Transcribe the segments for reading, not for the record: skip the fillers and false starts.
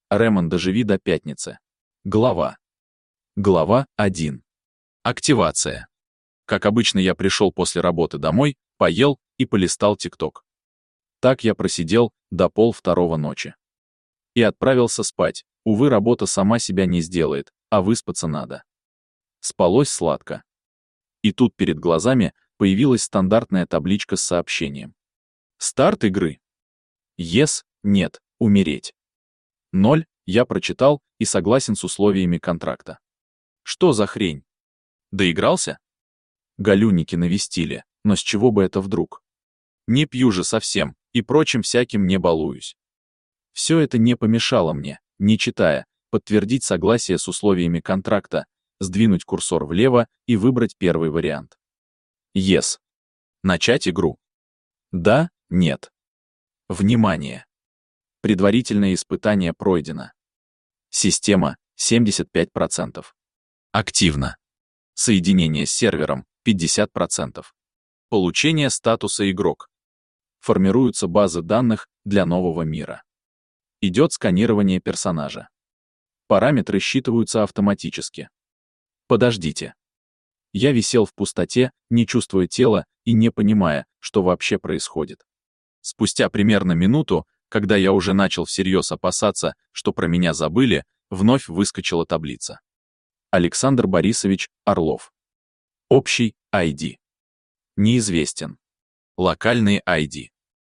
Ремон, доживи до пятницы. Глава 1. Активация. Как обычно, я пришел после работы домой, поел и полистал ТикТок. Так я просидел до 1:30 ночи. И отправился спать. Увы, работа сама себя не сделает, а выспаться надо. Спалось сладко. И тут перед глазами появилась стандартная табличка с сообщением. Старт игры. Yes, нет, умереть. 0, я прочитал и согласен с условиями контракта. Что за хрень? Доигрался? Галюники навестили, но с чего бы это вдруг? Не пью же совсем, и прочим всяким не балуюсь. Все это не помешало мне, не читая, подтвердить согласие с условиями контракта, сдвинуть курсор влево и выбрать первый вариант. Yes. Начать игру. Да, нет. Внимание! Предварительное испытание пройдено. Система 75%. Активно. Соединение с сервером 50%. Получение статуса игрок. Формируются базы данных для нового мира. Идет сканирование персонажа. Параметры считываются автоматически. Подождите. Я висел в пустоте, не чувствуя тела и не понимая, что вообще происходит. Спустя примерно минуту, когда я уже начал всерьез опасаться, что про меня забыли, вновь выскочила таблица. Александр Борисович Орлов. Общий ID. Неизвестен. Локальный ID.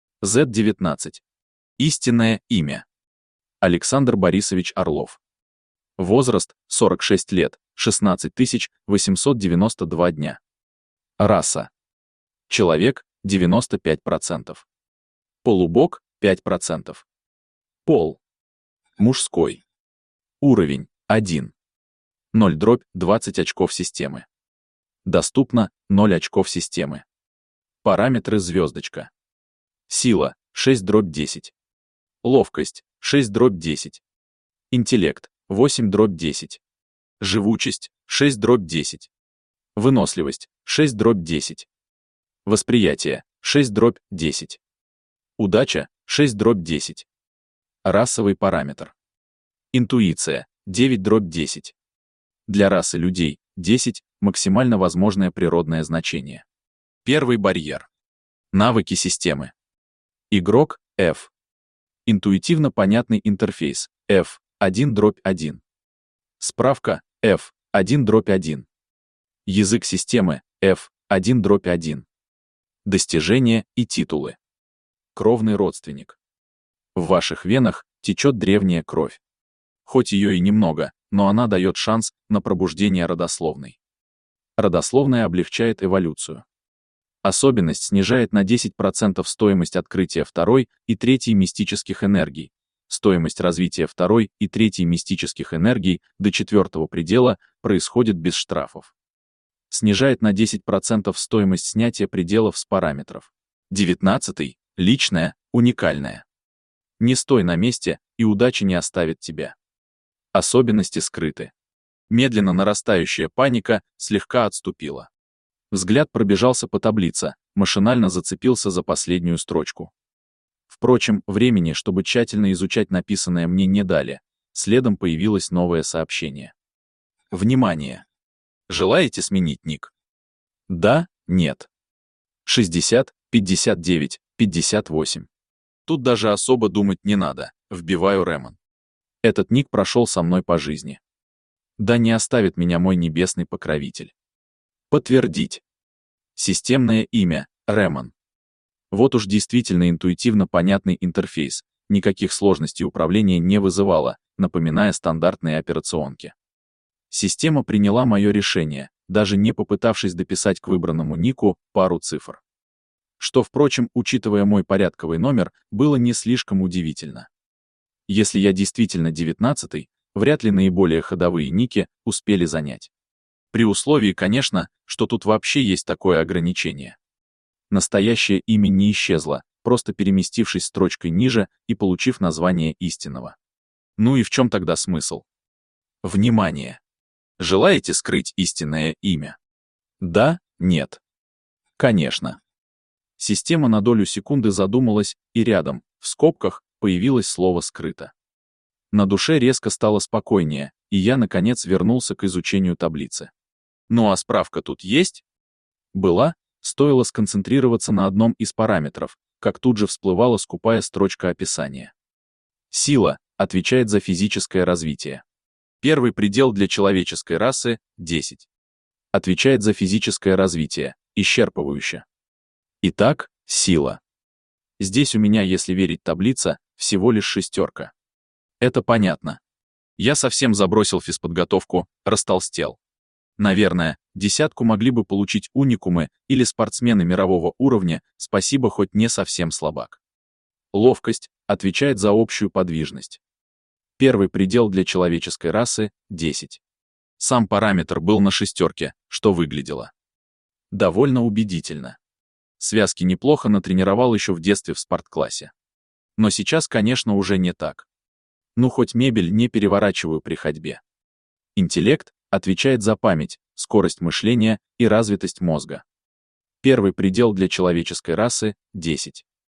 Z19. Истинное имя. Александр Борисович Орлов. Возраст 46 лет, 16 892 дня. Раса. Человек 95%. Полубог 5%. Пол. Мужской. Уровень 1. 0/20 очков системы. Доступно 0 очков системы. Параметры звездочка. Сила 6/10. Ловкость 6/10. Интеллект 8/10. Живучесть 6/10. Выносливость 6/10. Восприятие 6/10. Удача 6/10. Расовый параметр. Интуиция 9/10. Для расы людей 10 – максимально возможное природное значение. Первый барьер. Навыки системы. Игрок – F. Интуитивно понятный интерфейс – F 1/1. Справка – F 1/1. Язык системы – F 1/1. Достижения и титулы. Кровный родственник. В ваших венах течет древняя кровь. Хоть ее и немного, но она дает шанс на пробуждение родословной. Родословная облегчает эволюцию. Особенность снижает на 10% стоимость открытия второй и третьей мистических энергий. Стоимость развития второй и третьей мистических энергий до 4-го предела происходит без штрафов. Снижает на 10% стоимость снятия пределов с параметров. 19-й. Личное, уникальное. Не стой на месте, и удача не оставит тебя. Особенности скрыты. Медленно нарастающая паника слегка отступила. Взгляд пробежался по таблице, машинально зацепился за последнюю строчку. Впрочем, времени, чтобы тщательно изучать написанное, мне не дали. Следом появилось новое сообщение. Внимание! Желаете сменить ник? Да, нет. 60, 59, 58. Тут даже особо думать не надо, вбиваю Ремон. Этот ник прошел со мной по жизни. Да не оставит меня мой небесный покровитель. Подтвердить. Системное имя – Ремон. Вот уж действительно интуитивно понятный интерфейс, никаких сложностей управления не вызывало, напоминая стандартные операционки. Система приняла мое решение, даже не попытавшись дописать к выбранному нику пару цифр. Что, впрочем, учитывая мой порядковый номер, было не слишком удивительно. Если я действительно 19-й, вряд ли наиболее ходовые ники успели занять. При условии, конечно, что тут вообще есть такое ограничение. Настоящее имя не исчезло, просто переместившись строчкой ниже и получив название истинного. Ну и в чем тогда смысл? Внимание! Желаете скрыть истинное имя? Да, нет. Конечно. Система на долю секунды задумалась, и рядом, в скобках, появилось слово «скрыто». На душе резко стало спокойнее, и я, наконец, вернулся к изучению таблицы. Ну а справка тут есть? Была, стоило сконцентрироваться на одном из параметров, как тут же всплывала скупая строчка описания. Сила отвечает за физическое развитие. Первый предел для человеческой расы — 10. Отвечает за физическое развитие, исчерпывающе. Итак, сила. Здесь у меня, если верить таблице, всего лишь 6. Это понятно. Я совсем забросил физподготовку, растолстел. Наверное, 10 могли бы получить уникумы или спортсмены мирового уровня, спасибо, хоть не совсем слабак. Ловкость отвечает за общую подвижность. Первый предел для человеческой расы — 10. Сам параметр был на 6, что выглядело довольно убедительно. Связки неплохо натренировал еще в детстве в спортклассе. Но сейчас, конечно, уже не так. Ну, хоть мебель не переворачиваю при ходьбе. Интеллект отвечает за память, скорость мышления и развитость мозга. Первый предел для человеческой расы — 10.